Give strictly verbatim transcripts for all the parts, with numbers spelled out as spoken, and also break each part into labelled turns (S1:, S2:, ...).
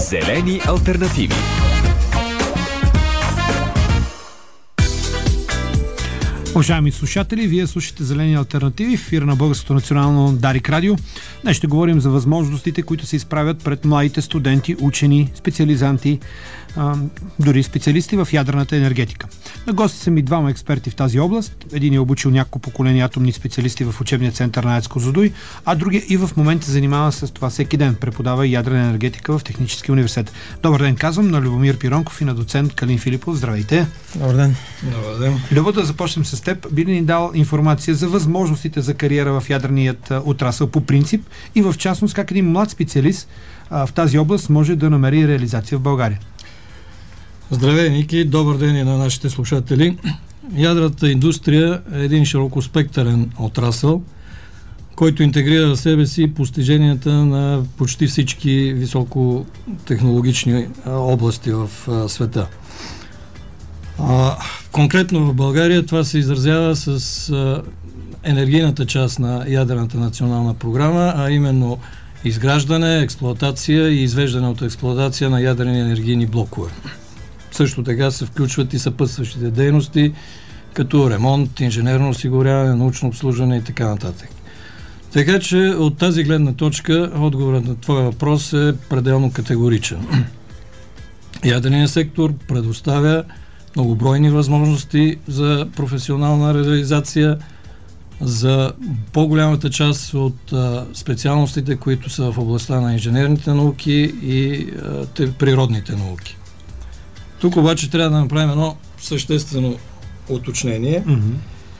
S1: Зелени алтернативи.
S2: Уважаеми слушатели, вие слушате Зелени алтернативи в ефир на Българското национално Дарик радио. Днес ще говорим за възможностите, които се изправят пред младите студенти, учени, специализанти, а, дори специалисти в ядрената енергетика. На гости са ми двама експерти в тази област. Един е обучил няколко поколения атомни специалисти в учебния център на АЕЦ Козлодуй, а другия и в момента се занимава с това всеки ден. Преподава ядрена енергетика в Техническия университет. Добър ден, казвам на Любомир Пиронков и на доцент Калин Филипов. Здравейте!
S3: Добър ден!
S4: Добър ден!
S2: Любо, да започнем с теб. Би ли ни дал информация за възможностите за кариера в ядреният отрасъл по принцип и в частност как един млад специалист а, в тази област може да намери реализация в България?
S4: Здравей, Ники! Добър ден и на нашите слушатели. Ядрената индустрия е един широкоспектърен отрасъл, който интегрира в себе си постиженията на почти всички високотехнологични области в света. А, конкретно в България това се изразява с а, енергийната част на ядрената национална програма, а именно изграждане, експлоатация и извеждане от експлоатация на ядрени енергийни блокове. Също така се включват и съпътстващите дейности, като ремонт, инженерно осигуряване, научно обслужване и така нататък. Така че от тази гледна точка отговорът на твоя въпрос е пределно категоричен. Ядреният сектор предоставя многобройни възможности за професионална реализация, за по-голямата част от а, специалностите, които са в областта на инженерните науки и а, те, природните науки. Тук обаче трябва да направим едно съществено уточнение. Mm-hmm.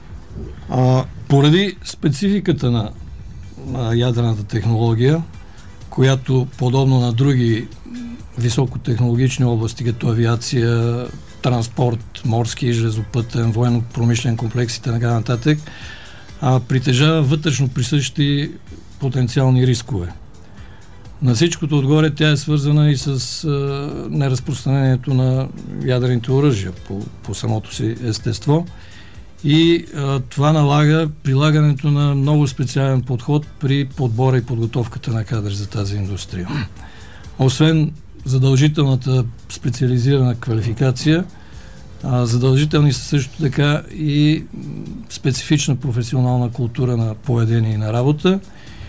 S4: А, поради спецификата на, на ядрената технология, която подобно на други високотехнологични области, като авиация, транспорт, морски, железопътен, военно-промишлен комплекс и така нататък, а, притежава вътрешно присъщи потенциални рискове. На всичкото отгоре тя е свързана и с а, неразпространението на ядрените оръжия по, по самото си естество и а, това налага прилагането на много специален подход при подбора и подготовката на кадри за тази индустрия. Освен задължителната специализирана квалификация, а, задължителни са също така и специфична професионална култура на поведение и на работа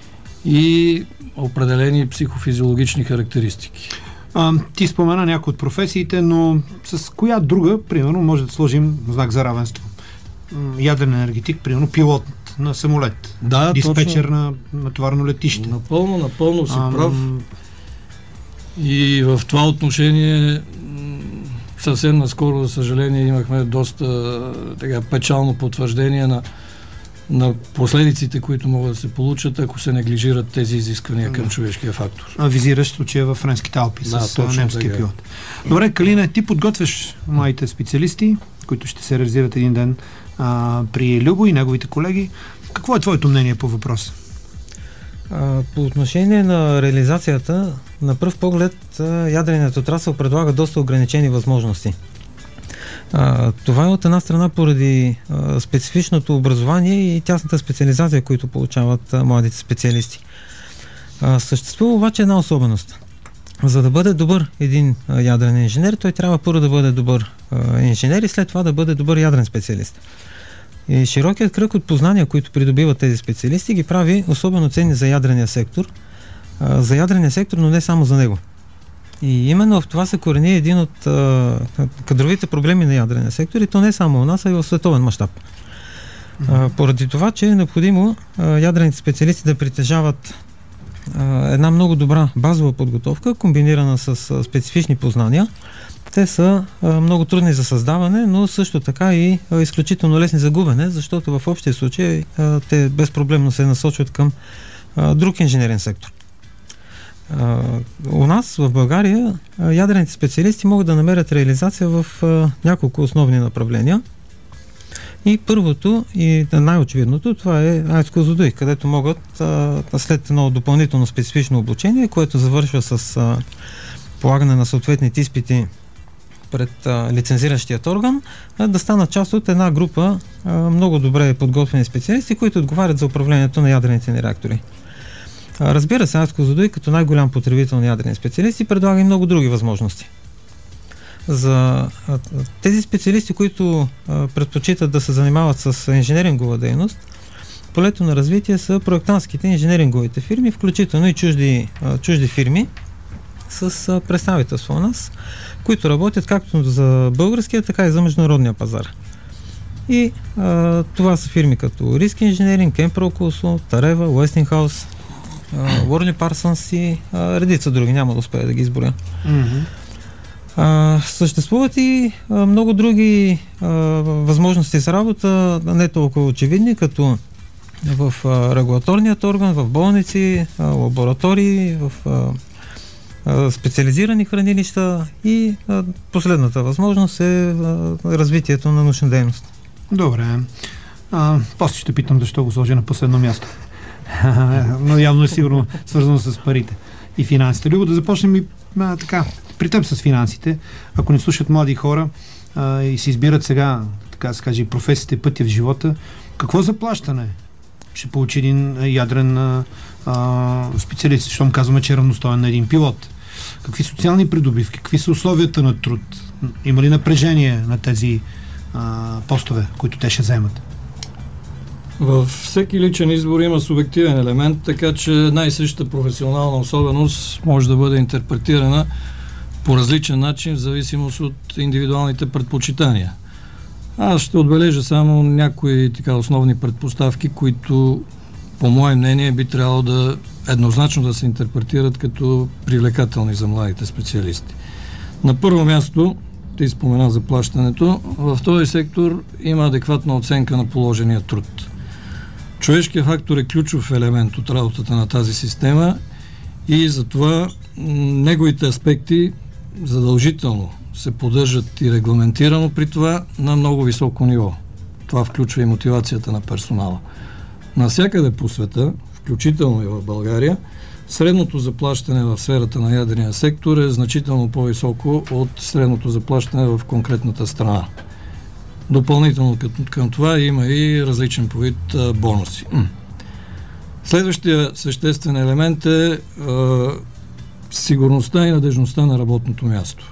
S4: и определени психофизиологични характеристики.
S2: А, ти спомена някои от професиите, но с коя друга, примерно, може да сложим знак за равенство? Ядрен енергетик, примерно пилот на самолет,
S4: да,
S2: диспетчер на, на товарно летище.
S4: Напълно, напълно си
S2: а,
S4: прав. И в това отношение съвсем наскоро, за съжаление, имахме доста така, печално потвърждение на на последиците, които могат да се получат, ако се неглижират тези изисквания към човешкия фактор.
S2: А визиращ случая във Френските Алпи
S4: да,
S2: с немския пилот. Добре, Калина, ти подготвяш младите специалисти, които ще се реализират един ден а, при Любо и неговите колеги. Какво е твоето мнение по въпроса?
S3: А, по отношение на реализацията, на пръв поглед ядреният отрасъл предлага доста ограничени възможности. А, това е от една страна поради а, специфичното образование и тясната специализация, които получават а, младите специалисти. А, съществува обаче една особеност. За да бъде добър един а, ядрен инженер, той трябва първо да бъде добър а, инженер и след това да бъде добър ядрен специалист. И широкият кръг от познания, които придобиват тези специалисти, ги прави особено ценни за ядрения сектор. А, за ядрения сектор, но не само за него. И именно в това се корени един от а, кадровите проблеми на ядрения сектор и то не само у нас, а и в световен мащаб. Mm-hmm. Поради това, че е необходимо а, ядрените специалисти да притежават а, една много добра базова подготовка, комбинирана с а, специфични познания. Те са а, много трудни за създаване, но също така и а, изключително лесни за губене, защото в общия случай а, те безпроблемно се насочват към а, друг инженерен сектор. Uh, у нас в България uh, ядрените специалисти могат да намерят реализация в uh, няколко основни направления. И първото и най-очевидното това е АЕЦ Козлодуй, където могат uh, след едно допълнително специфично обучение, което завършва с uh, полагане на съответните изпити пред uh, лицензиращият орган, uh, да станат част от една група uh, много добре подготвени специалисти, които отговарят за управлението на ядрените ни реактори. А, разбира се, АЕЦ Козлодуй като най-голям потребител на ядрени специалисти предлага и много други възможности. За а, тези специалисти, които а, предпочитат да се занимават с инженерингова дейност, полето на развитие са проектантските инженеринговите фирми, включително и чужди, а, чужди фирми с а, представителство у нас, които работят както за българския, така и за международния пазар. И а, това са фирми като Risk Engineering, Kemper Oculso, Tareva, Westinghouse, Worley Parsons и а, редица други, няма да успея да ги изборя. Mm-hmm. А, съществуват и а, много други а, възможности за работа, не толкова очевидни, като в а, регулаторният орган, в болници, а, лаборатории, в а, а, специализирани хранилища и а, последната възможност е а, развитието на научна дейност.
S2: Добре. А, после ще питам защо го сложи на последно място. Но явно е сигурно свързано с парите и финансите. Любо, да започнем и а, така, при теб с финансите. Ако не слушат млади хора а, и се избират сега, така да се каже, професиите, пътя в живота, какво заплащане ще получи един ядрен а, а, специалист, защото казваме, че е равностоен на един пилот? Какви социални придобивки, какви са условията на труд? Има ли напрежение на тези а, постове, които те ще вземат?
S4: Във всеки личен избор има субективен елемент, така че най-същата професионална особеност може да бъде интерпретирана по различен начин в зависимост от индивидуалните предпочитания. Аз ще отбележа само някои така основни предпоставки, които по мое мнение би трябвало да еднозначно да се интерпретират като привлекателни за младите специалисти. На първо място, ти спомена за плащането, в този сектор има адекватна оценка на положения труд. Човешкият фактор е ключов елемент от работата на тази система и затова неговите аспекти задължително се поддържат и регламентирано при това на много високо ниво. Това включва и мотивацията на персонала. Навсякъде по света, включително и в България, средното заплащане в сферата на ядрения сектор е значително по-високо от средното заплащане в конкретната страна. Допълнително към, към това има и различен по вид а, бонуси. Следващия съществен елемент е а, сигурността и надежността на работното място.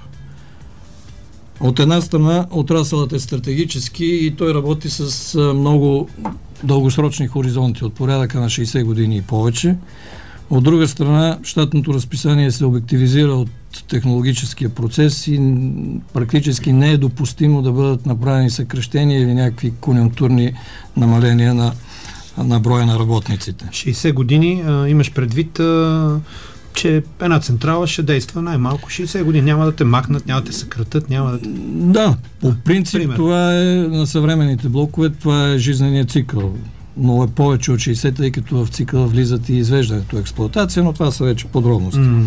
S4: От една страна отрасълът е стратегически и той работи с а, много дългосрочни хоризонти, от порядъка на шейсет години и повече. От друга страна, щатното разписание се обективизира от технологическия процес и практически не е допустимо да бъдат направени съкращения или някакви конюнктурни намаления на, на броя на работниците.
S2: шейсет години а, имаш предвид, а, че една централа ще действа най-малко шейсет години. Няма да те махнат, няма да те съкратят, няма да те...
S4: Да, по принцип
S2: пример.
S4: Това е на съвременните блокове, това е жизненият цикъл. Но е повече от шейсет, тъй като в цикъла влизат и извеждането, експлоатация, но това са вече подробности. Mm.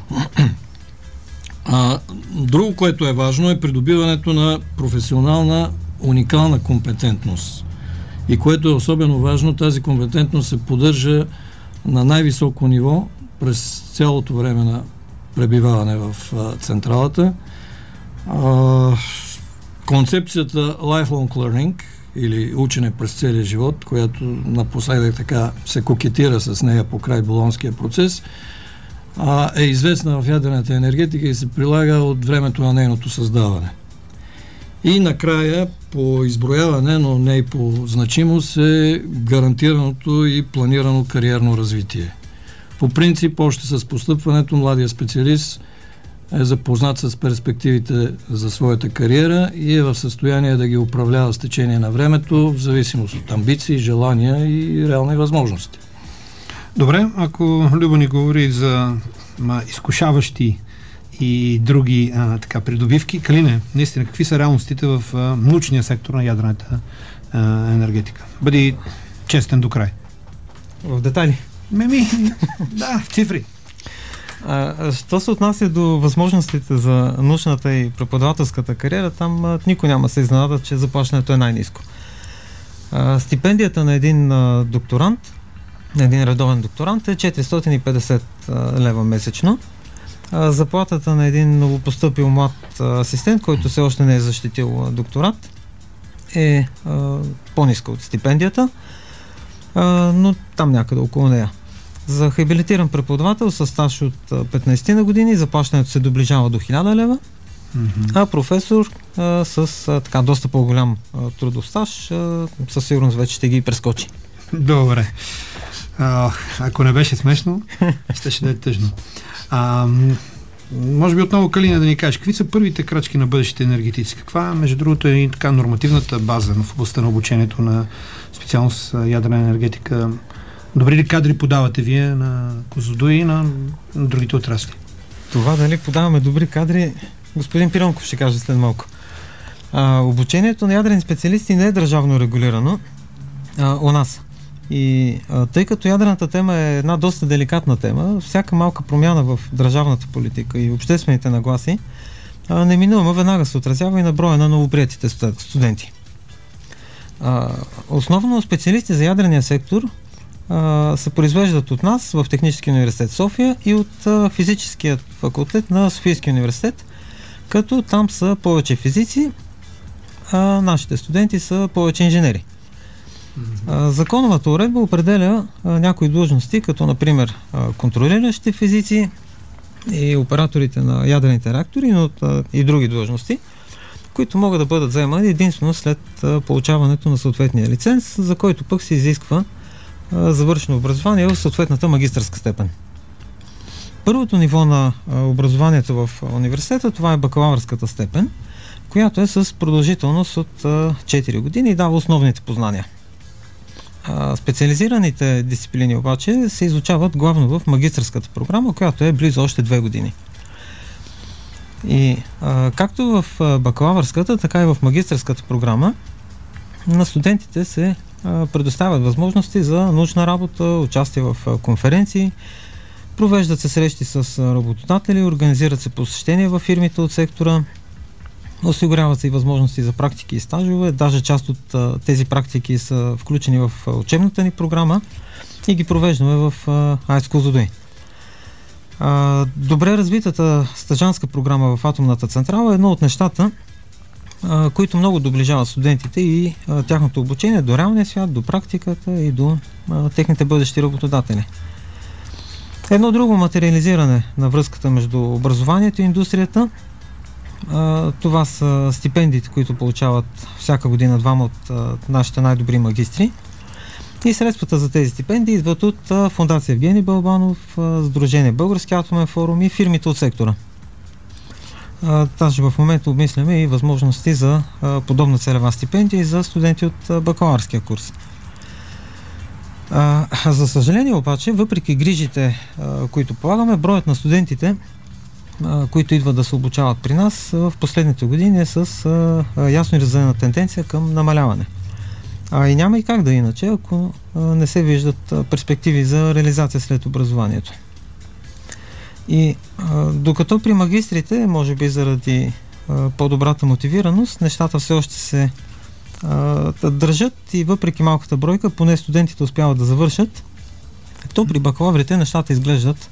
S4: А, друго, което е важно, е придобиването на професионална уникална компетентност. И което е особено важно, тази компетентност се поддържа на най-високо ниво през цялото време на пребиваване в а, централата. А, концепцията Lifelong Learning или учене през целия живот, която напоследък така се кокетира с нея по край Болонския процес, а, е известна в ядрената енергетика и се прилага от времето на нейното създаване. И накрая, по изброяване, но не и по значимост, е гарантираното и планирано кариерно развитие. По принцип, още с постъпването, младия специалист е запознат с перспективите за своята кариера и е в състояние да ги управлява с течение на времето, в зависимост от амбиции, желания и реални възможности.
S2: Добре, ако Любо ни говори за ма, изкушаващи и други а, така придобивки, Калине, наистина, какви са реалностите в а, научния сектор на ядрената а, енергетика? Бъди честен до край.
S3: В детайли?
S2: Меми, да, в цифри.
S3: А, що се отнася до възможностите за научната и преподавателската кариера, там а, никой няма се изненада, че заплащането е най-ниско. А, стипендията на един а, докторант, на един редовен докторант е четиристотин и петдесет а, лева месечно. А, заплатата на един новопостъпил млад а, асистент, който все още не е защитил а, докторат, е а, по-ниска от стипендията, а, но там някъде около нея. За хабилитиран преподавател със стаж от петнайсет на години заплащането се доближава до хиляда лева, mm-hmm. а професор а, с а, така доста по-голям а, трудов стаж а, със сигурност вече ще ги прескочи.
S2: Добре. А, ако не беше смешно, ще ще да е тъжно. А, може би отново, Калина, да ни кажеш, какви са първите крачки на бъдещите енергетици? Каква, между другото, е и така нормативната база в областта на обучението на специалност ядрена енергетика? Добри ли кадри подавате вие на Козлодуй и на, на другите отрасли?
S3: Това дали подаваме добри кадри, господин Пиронков ще каже след малко. А, обучението на ядрени специалисти не е държавно регулирано а, у нас. И а, тъй като ядрената тема е една доста деликатна тема, всяка малка промяна в държавната политика и обществените нагласи а, неминуемо веднага се отразява и на броя на новоприетите студенти. А, основно специалисти за ядрения сектор а, се произвеждат от нас в Техническия университет София и от а, физическият факултет на Софийския университет, като там са повече физици, а нашите студенти са повече инженери. Mm-hmm. Законовата уредба определя а, някои длъжности, като например а, контролиращи физици и операторите на ядрените реактори, но а, и други длъжности, които могат да бъдат заемани единствено след а, получаването на съответния лиценз, за който пък се изисква а, завършено образование в съответната магистърска степен. Първото ниво на а, образованието в университета, това е бакалавърската степен, която е с продължителност от а, четири години и дава основните познания. А, специализираните дисциплини обаче се изучават главно в магистърската програма, която е близо още две години. И а, както в а, бакалавърската, така и в магистърската програма на студентите се а, предоставят възможности за научна работа, участие в а, конференции, провеждат се срещи с а, работодатели, организират се посещения във фирмите от сектора, осигуряват се и възможности за практики и стажове. Даже част от а, тези практики са включени в а, учебната ни програма и ги провеждаме в АЕЦ Козлодуй. А, добре развитата стажанска програма в атомната централа е едно от нещата, а, които много доближават студентите и а, тяхното обучение до реалния свят, до практиката и до а, техните бъдещи работодатели. Едно друго материализиране на връзката между образованието и индустрията, а, това са стипендиите, които получават всяка година двама от а, нашите най-добри магистри. И средствата за тези стипендии идват от а, Фондация Евгений Балбанов, а, Сдружение Български атомен форум и фирмите от сектора. А, даже в момента обмисляме и възможности за а, подобна целева стипендия и за студенти от а, бакалавърския курс. А, за съжаление обаче, въпреки грижите, а, които полагаме, броят на студентите, а, които идват да се обучават при нас, а, в последните години е с а, а, ясно изразена тенденция към намаляване. А и няма и как да иначе, ако а, не се виждат а, перспективи за реализация след образованието. И а, докато при магистрите, може би заради а, по-добрата мотивираност, нещата все още се а, държат и въпреки малката бройка, поне студентите успяват да завършат, то при бакалаврите нещата изглеждат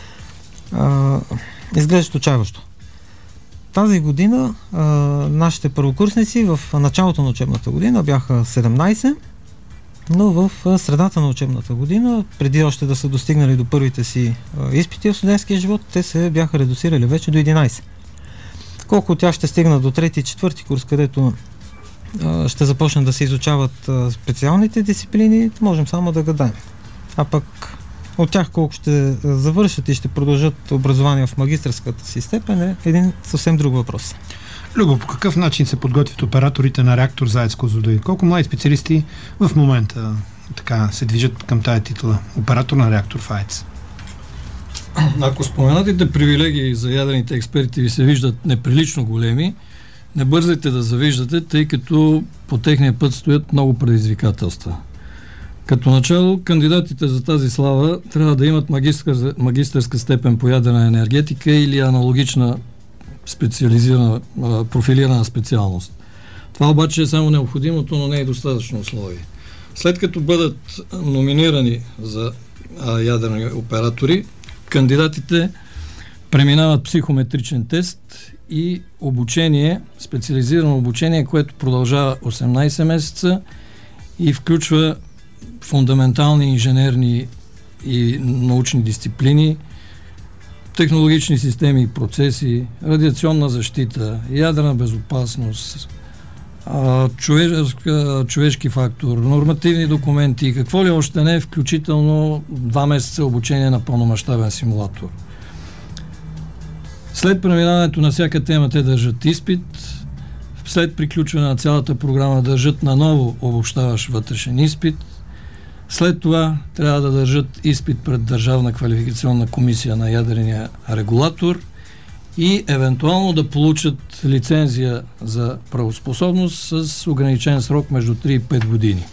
S3: а, изглеждат отчайващо. Тази година а, нашите първокурсници в началото на учебната година бяха седемнайсет, но в а, средата на учебната година, преди още да са достигнали до първите си а, изпити в студентския живот, те се бяха редуцирали вече до единайсет. Колко от тях ще стигнат до трети и четвърти курс, където а, ще започнат да се изучават а, специалните дисциплини, можем само да гадаем. А пък от тях колко ще завършат и ще продължат образование в магистърската си степен е един съвсем друг въпрос.
S2: Любо, по какъв начин се подготвят операторите на реактор за АЕЦ Козлодуй? Колко млади специалисти в момента така се движат към тая титла? Оператор на реактор в АЕЦ.
S4: Ако споменатите привилегии за ядрените експерти ви се виждат неприлично големи, не бързайте да завиждате, тъй като по техния път стоят много предизвикателства. Като начало, кандидатите за тази слава трябва да имат магистър, магистърска степен по ядрена енергетика или аналогична специализирана, профилирана специалност. Това обаче е само необходимото, но не е достатъчно условие. След като бъдат номинирани за а, ядрени оператори, кандидатите преминават психометричен тест и обучение, специализирано обучение, което продължава осемнайсет месеца и включва фундаментални инженерни и научни дисциплини, технологични системи и процеси, радиационна защита, ядрена безопасност, човешки, човешки фактор, нормативни документи и какво ли още не, включително два месеца обучение на пълномащабен симулатор. След преминаването на всяка тема те държат изпит, след приключване на цялата програма държат наново обобщаващ вътрешен изпит, след това трябва да държат изпит пред Държавна квалификационна комисия на ядрения регулатор и евентуално да получат лицензия за правоспособност с ограничен срок между три и пет години.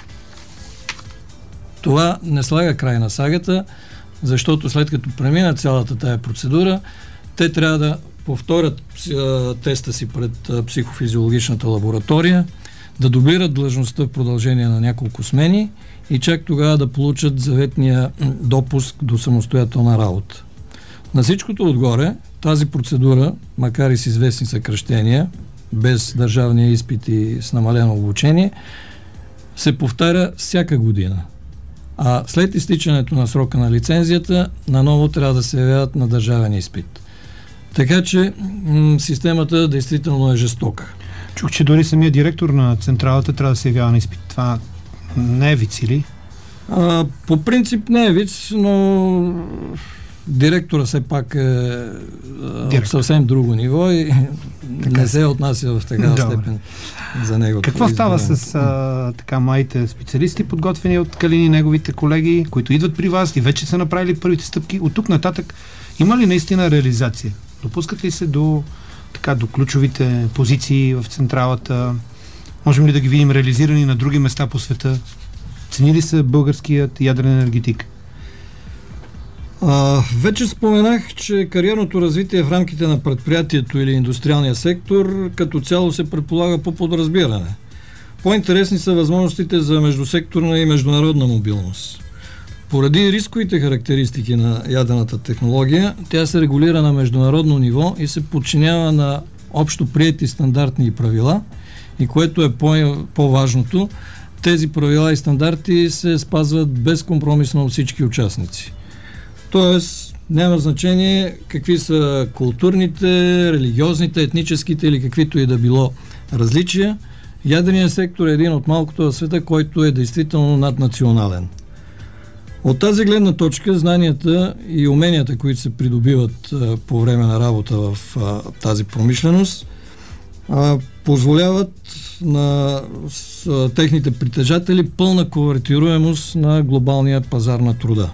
S4: Това не слага край на сагата, защото след като преминат цялата тая процедура, те трябва да повторят теста си пред психофизиологичната лаборатория, да дублират длъжността в продължение на няколко смени и чак тогава да получат заветния допуск до самостоятелна работа. На всичкото отгоре, тази процедура, макар и с известни съкращения, без държавния изпит и с намалено обучение, се повтаря всяка година. А след изтичането на срока на лицензията, наново трябва да се явяват на държавен изпит. Така че м- системата действително е жестока.
S2: Чух, че дори самия директор на централата трябва да се явява на изпит. Това не е виц или?
S4: А, по принцип не е виц, но директора все пак е от съвсем друго ниво и така не се отнася в такава Добре. степен за него.
S2: Какво става с а, така младите специалисти, подготвени от Калин и неговите колеги, които идват при вас и вече са направили първите стъпки? От тук нататък има ли наистина реализация? Допускат ли се до, така, до ключовите позиции в централата? Можем ли да ги видим реализирани на други места по света? Цени ли са българският ядрен енергетик?
S4: А, вече споменах, че кариерното развитие в рамките на предприятието или индустриалния сектор като цяло се предполага по подразбиране. По-интересни са възможностите за междусекторна и международна мобилност. Поради рисковите характеристики на ядрената технология, тя се регулира на международно ниво и се подчинява на общо приети стандартни правила, и което е по- по-важното, тези правила и стандарти се спазват безкомпромисно от всички участници. Тоест, няма значение какви са културните, религиозните, етническите или каквито и да било различия. Ядреният сектор е един от малкото в света, който е действително наднационален. От тази гледна точка, знанията и уменията, които се придобиват а, по време на работа в а, тази промишленост, а, позволяват на с, а, техните притежатели пълна конвертируемост на глобалния пазар на труда.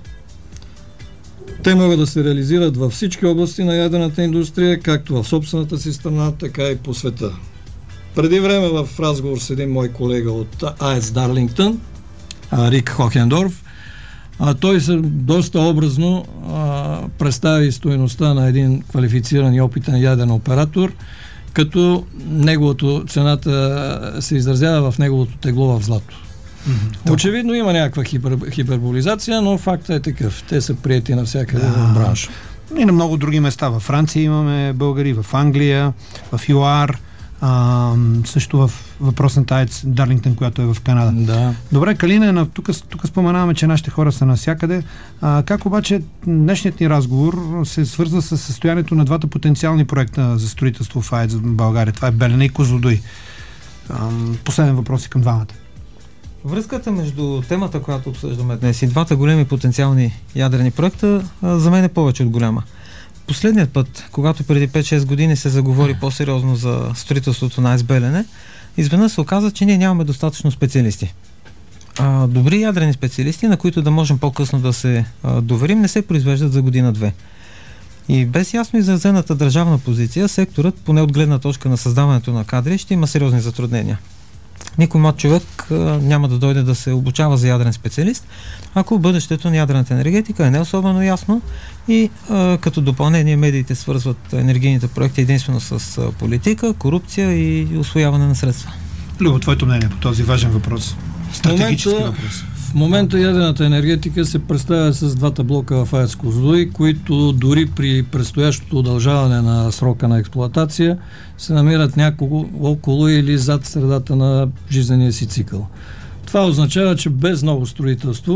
S4: Те могат да се реализират във всички области на ядрената индустрия, както в собствената си страна, така и по света. Преди време в разговор с един мой колега от АЕЦ Дарлингтън, Рик Хохендорф, а, той се доста образно а, представи стойността на един квалифициран и опитен яден оператор, като неговото цената се изразява в неговото тегло в злато. Mm-hmm. Очевидно има някаква хипер, хиперболизация, но фактът е такъв. Те са приети навсякъде в бранша.
S2: И на много други места. Във Франция имаме българи, в Англия, в ЮАР, а, също в въпросната АЕЦ Дарлингтън, която е в Канада.
S4: Да.
S2: Добре, Калина, тук, тук споменаваме, че нашите хора са навсякъде. А, как обаче днешният ни разговор се свързва с състоянието на двата потенциални проекта за строителство в АЕЦ в България? Това е Белене и Козлодуй. А, последен въпрос и към двамата.
S3: Връзката между темата, която обсъждаме днес и двата големи потенциални ядрени проекта, за мен е повече от голяма. Последният път, когато преди пет-шест години се заговори по-сериозно за строителството на АЕЦ Белене, изведнъж се оказа, че ние нямаме достатъчно специалисти. А, добри ядрени специалисти, на които да можем по-късно да се а, доверим, не се произвеждат за година-две. И без ясно изразената държавна позиция, секторът, поне от гледна точка на създаването на кадри, ще има сериозни затруднения. Никой млад човек а, няма да дойде да се обучава за ядрен специалист, ако бъдещето на ядрената енергетика е не особено ясно и а, като допълнение медиите свързват енергийните проекти единствено с а, политика, корупция и усвояване на средства.
S2: Любо, твоето мнение по този важен въпрос? Стратегически
S4: момента,
S2: въпрос.
S4: В момента ядрената енергетика се представя с двата блока в АЕЦ Козлодуй, които дори при предстоящото удължаване на срока на експлоатация се намират няколко около или зад средата на жизнения си цикъл. Това означава, че без ново строителство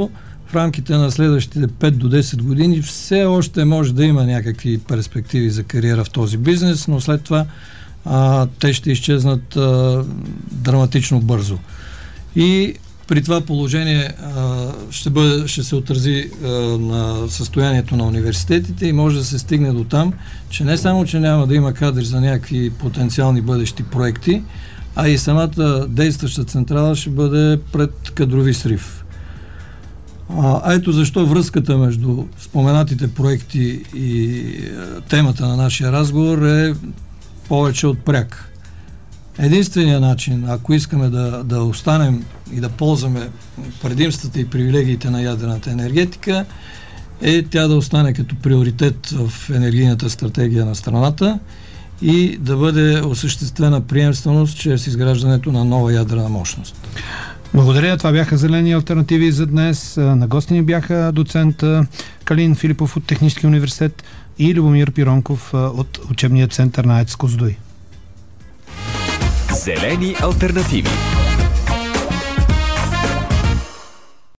S4: в рамките на следващите пет до десет години все още може да има някакви перспективи за кариера в този бизнес, но след това а, те ще изчезнат а, драматично бързо. И при това положение а, ще, бъде, ще се отрази а, на състоянието на университетите и може да се стигне до там, че не само, че няма да има кадри за някакви потенциални бъдещи проекти, а и самата действаща централа ще бъде пред кадрови срив. А, ето защо връзката между споменатите проекти и а, темата на нашия разговор е повече от пряк. Единственият начин, ако искаме да, да останем и да ползваме предимствата и привилегиите на ядрената енергетика, е тя да остане като приоритет в енергийната стратегия на страната и да бъде осъществена приемственост чрез изграждането на нова ядрена мощност.
S2: Благодаря. Това бяха Зелени алтернативи за днес. На гости ни бяха доцент Калин Филипов от Техническия университет и Любомир Пиронков от учебния център на АЕЦ Козлодуй.
S1: Зелени алтернативи.